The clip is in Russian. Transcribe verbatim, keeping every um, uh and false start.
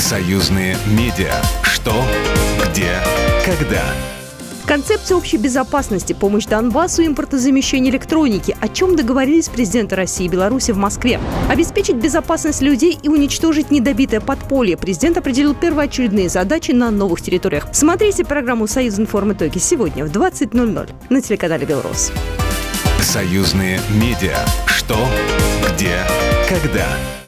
Союзные медиа. Что, где, когда. Концепция общей безопасности, помощь Донбассу, импортозамещение электроники. О чем договорились президенты России и Беларуси в Москве. Обеспечить безопасность людей и уничтожить недобитое подполье. Президент определил первоочередные задачи на новых территориях. Смотрите программу «Союзинформ. Итоги» сегодня в двадцать ноль ноль на телеканале «Белрос». Союзные медиа. Что, где, когда.